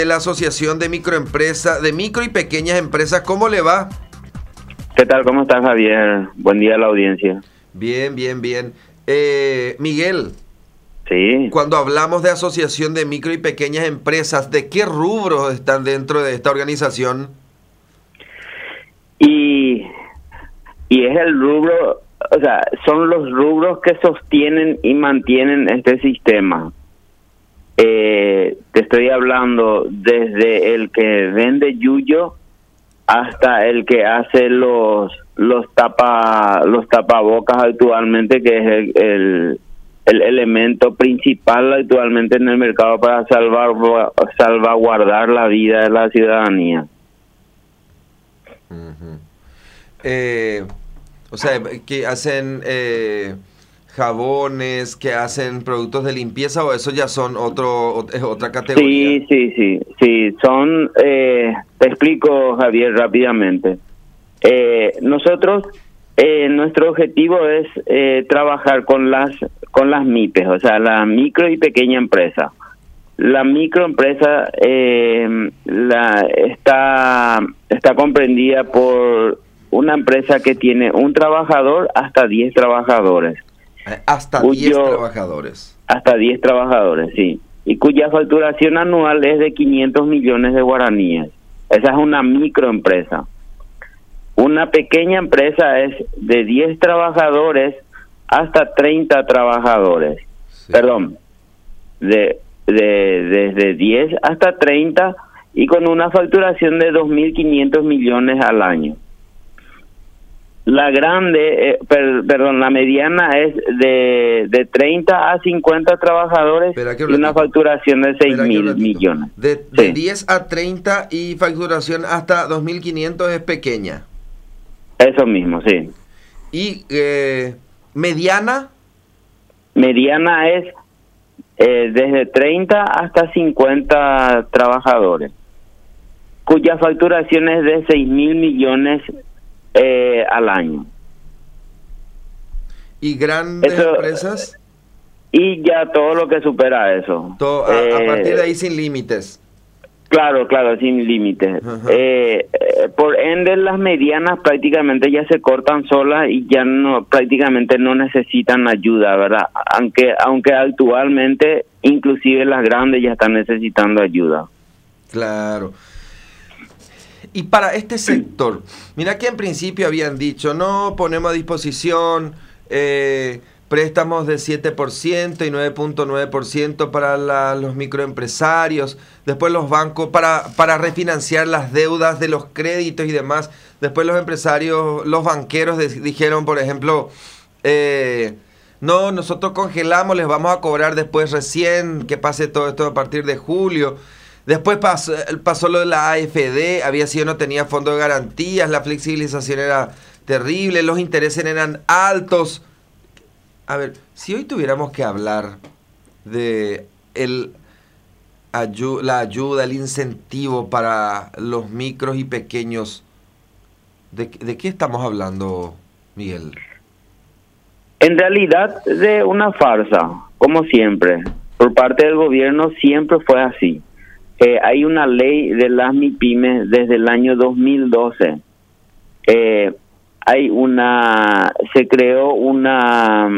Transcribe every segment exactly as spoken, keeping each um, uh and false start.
la Asociación de Microempresas, de Micro y Pequeñas Empresas. ¿Cómo le va? ¿Qué tal? ¿Cómo estás, Javier? Buen día a la audiencia. Bien, bien, bien. Eh, Miguel, Sí. cuando hablamos de Asociación de Micro y Pequeñas Empresas, ¿de qué rubros están dentro de esta organización? Y, y es el rubro, o sea, son los rubros que sostienen y mantienen este sistema. Eh, te estoy hablando desde el que vende yuyo hasta el que hace los los tapa los tapabocas actualmente, que es el, el, el elemento principal actualmente en el mercado para salvar, salvaguardar la vida de la ciudadanía. Uh-huh. eh, o sea, que hacen eh, jabones, que hacen productos de limpieza, o eso ya son otro es otra categoría. Sí, sí, sí, sí, son, eh, te explico, Javier, rápidamente. Eh, nosotros, eh, nuestro objetivo es eh, trabajar con las con las MIPES, o sea, la micro y pequeña empresa. La microempresa eh, la está está comprendida por una empresa que tiene un trabajador hasta diez trabajadores. Hasta diez trabajadores. Hasta diez trabajadores, sí. Y cuya facturación anual es de quinientos millones de guaraníes. Esa es una microempresa. Una pequeña empresa es de diez trabajadores hasta treinta trabajadores. Sí. Perdón, de, de desde diez hasta treinta y con una facturación de dos mil quinientos millones al año. La grande, eh, per, perdón, la mediana es de, de treinta a cincuenta trabajadores y una facturación de seis mil millones. De, de sí. diez a treinta y facturación hasta dos mil quinientos es pequeña. Eso mismo, sí. ¿Y eh, mediana? Mediana es eh, desde treinta hasta cincuenta trabajadores, cuya facturación es de seis mil millones Eh, al año. ¿Y grandes eso, empresas? Y ya todo lo que supera eso. Todo, a, eh, a partir de ahí sin límites. Claro, claro, sin límites. Eh, eh, por ende, las medianas prácticamente ya se cortan solas y ya no prácticamente no necesitan ayuda, ¿verdad? Aunque, aunque actualmente inclusive las grandes ya están necesitando ayuda. Claro. Y para este sector, mira que en principio habían dicho, no, ponemos a disposición eh, préstamos de siete por ciento y nueve punto nueve por ciento para la, los microempresarios, después los bancos para, para refinanciar las deudas de los créditos y demás, después los empresarios, los banqueros de, dijeron, por ejemplo, eh, no, nosotros congelamos, les vamos a cobrar después recién, que pase todo esto a partir de julio. Después pasó, pasó lo de la A F D, había sido no tenía fondo de garantías, la flexibilización era terrible, los intereses eran altos. A ver, si hoy tuviéramos que hablar de el ayu la ayuda, el incentivo para los micros y pequeños, ¿de, de qué estamos hablando, Miguel? En realidad de una farsa, como siempre, por parte del gobierno siempre fue así. Eh, hay una ley de las MIPYMES desde el año dos mil doce. Eh, hay una, se creó una,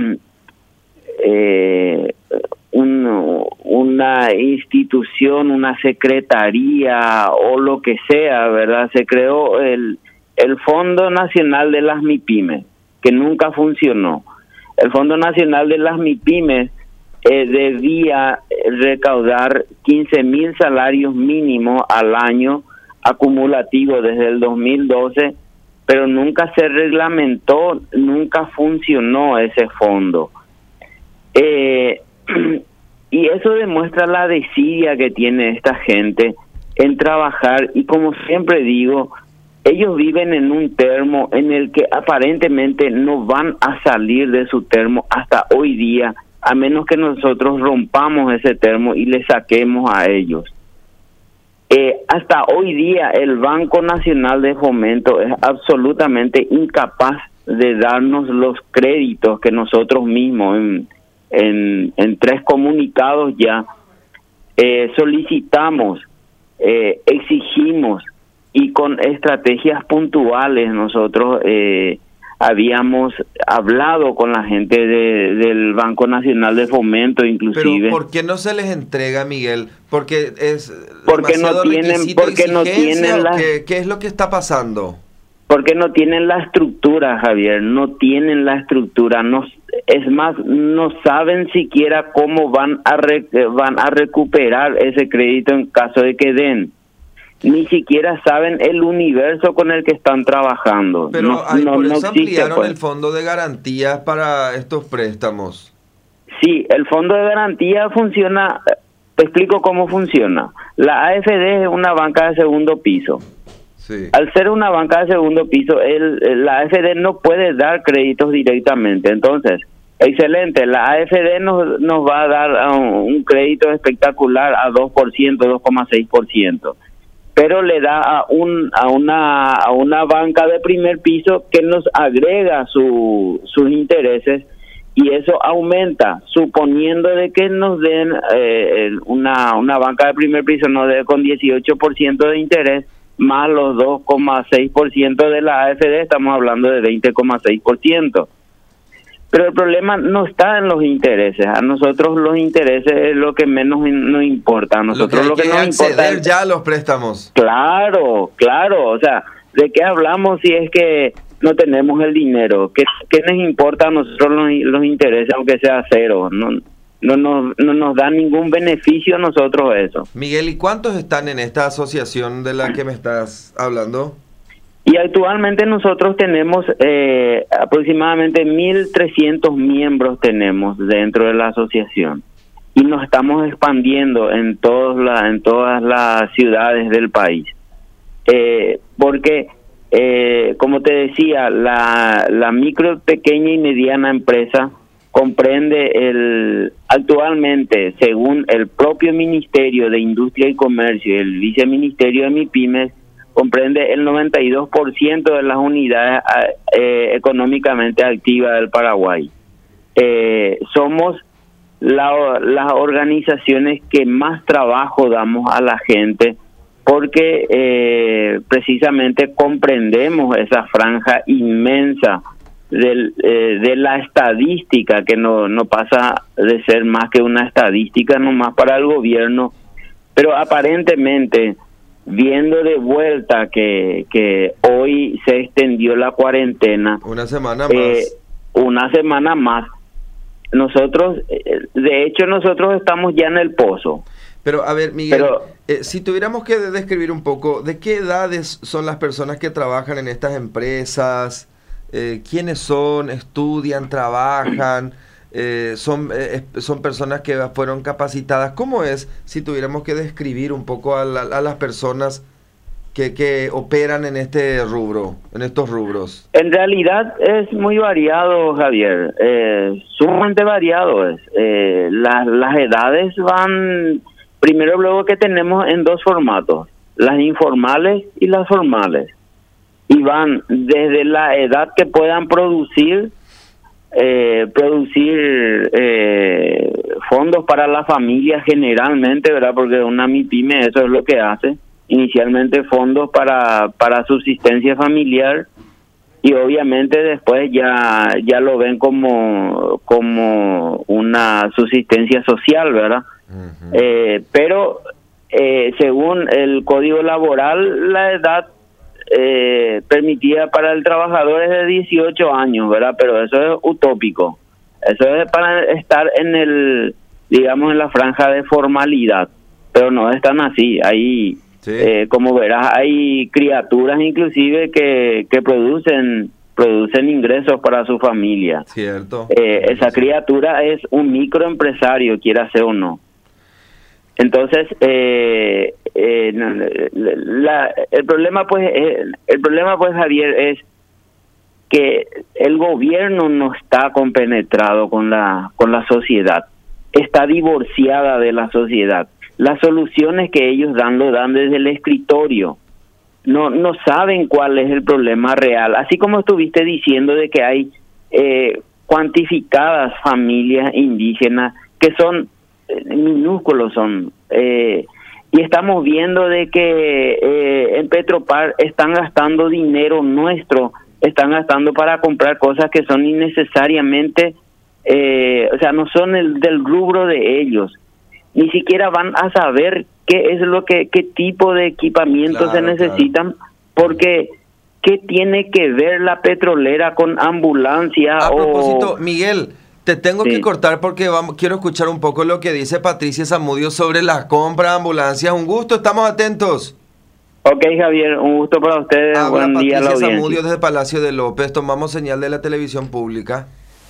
eh, un, una institución, una secretaría o lo que sea, ¿verdad? Se creó el, el Fondo Nacional de las MIPYMES, que nunca funcionó. El Fondo Nacional de las MIPYMES Eh, debía recaudar quince mil salarios mínimos al año acumulativo desde el dos mil doce, pero nunca se reglamentó, nunca funcionó ese fondo. Eh, y eso demuestra la desidia que tiene esta gente en trabajar, y como siempre digo, ellos viven en un termo en el que aparentemente no van a salir de su termo hasta hoy día, a menos que nosotros rompamos ese termo y le saquemos a ellos. Eh, hasta hoy día el Banco Nacional de Fomento es absolutamente incapaz de darnos los créditos que nosotros mismos en, en, en tres comunicados ya eh, solicitamos eh, exigimos y con estrategias puntuales nosotros eh, habíamos hablado con la gente de, del Banco Nacional de Fomento, inclusive. Pero ¿por qué no se les entrega, Miguel? Porque es porque no tienen, porque no tienen la, ¿qué, ¿Qué es lo que está pasando? Porque no tienen la estructura, Javier, no tienen la estructura, no, es más, no saben siquiera cómo van a re, van a recuperar ese crédito en caso de que den. Ni siquiera saben el universo con el que están trabajando. Pero no, hay, no, por no eso existe, ampliaron pues. el fondo de garantías para estos préstamos. Sí, el fondo de garantía funciona, te explico cómo funciona. La A F D es una banca de segundo piso. Sí. Al ser una banca de segundo piso, el, la A F D no puede dar créditos directamente. Entonces, excelente, la A F D nos, nos va a dar un, un crédito espectacular a dos por ciento, dos coma seis por ciento. Pero le da a un a una a una banca de primer piso que nos agrega su, sus intereses, y eso aumenta, suponiendo de que nos den eh, una una banca de primer piso nos dé con dieciocho por ciento de interés más los dos coma seis por ciento de la A F D, estamos hablando de veinte coma seis por ciento. Pero el problema no está en los intereses. A nosotros los intereses es lo que menos nos importa. A nosotros lo que, hay lo que, que nos importa acceder es ya a los préstamos. Claro, claro. O sea, ¿de qué hablamos si es que no tenemos el dinero? ¿Qué, qué nos importa a nosotros los, los intereses, aunque sea cero? No, no, no, no nos da ningún beneficio a nosotros eso. Miguel, ¿y cuántos están en esta asociación de la que me estás hablando? Y actualmente nosotros tenemos eh, aproximadamente mil trescientos miembros tenemos dentro de la asociación, y nos estamos expandiendo en todas la, en todas las ciudades del país, eh, porque eh, como te decía, la, la micro, pequeña y mediana empresa comprende el actualmente, según el propio Ministerio de Industria y Comercio y el Viceministerio de MIPYMES, comprende el noventa y dos por ciento de las unidades eh, económicamente activas del Paraguay. Eh, somos la, las organizaciones que más trabajo damos a la gente, porque eh, precisamente comprendemos esa franja inmensa del, eh, de la estadística, que no, no pasa de ser más que una estadística nomás para el gobierno, pero aparentemente, viendo de vuelta que, que hoy se extendió la cuarentena, una semana más, eh, una semana más, nosotros, eh, de hecho nosotros estamos ya en el pozo. Pero a ver, Miguel, Pero, eh, si tuviéramos que describir un poco, ¿de qué edades son las personas que trabajan en estas empresas? Eh, ¿Quiénes son? ¿Estudian? ¿Trabajan? Eh, son, eh, son personas que fueron capacitadas. ¿Cómo es, si tuviéramos que describir un poco a, la, a las personas que, que operan en este rubro, en estos rubros? En realidad es muy variado, Javier, eh, sumamente variado es. Eh, la, las edades van, primero luego que tenemos en dos formatos, las informales y las formales, y van desde la edad que puedan producir Eh, producir eh, fondos para la familia generalmente, ¿verdad? Porque una MIPYME eso es lo que hace, inicialmente fondos para para subsistencia familiar, y obviamente después ya ya lo ven como como una subsistencia social, ¿verdad? Uh-huh. eh, pero eh, según el Código Laboral, la edad Eh, permitida para el trabajador es de dieciocho años, ¿verdad? Pero eso es utópico. Eso es para estar en el, digamos, en la franja de formalidad, pero no es tan así. Hay, sí. eh, como verás, hay criaturas inclusive que, que producen producen ingresos para su familia. Cierto. Eh, esa criatura es un microempresario, quiera ser o no. Entonces, eh, eh, la, el problema pues, eh, el problema pues, Javier, es que el gobierno no está compenetrado con la con la sociedad, está divorciada de la sociedad. Las soluciones que ellos dan lo dan desde el escritorio. No no saben cuál es el problema real. Así como estuviste diciendo de que hay eh, cuantificadas familias indígenas que son minúsculos son, eh, y estamos viendo de que eh, en Petropar están gastando dinero nuestro, están gastando para comprar cosas que son innecesariamente, eh, o sea, no son el del rubro de ellos. Ni siquiera van a saber qué es lo que, qué tipo de equipamiento Claro, se necesitan, claro. porque ¿qué tiene que ver la petrolera con ambulancia? A o propósito, Miguel, te tengo Sí. que cortar porque vamos, quiero escuchar un poco lo que dice Patricia Zamudio sobre la compra de ambulancias. Un gusto, estamos atentos. Ok, Javier, un gusto para ustedes. Habla Buen día a la Patricia audiencia. Zamudio desde Palacio de López. Tomamos señal de la televisión pública.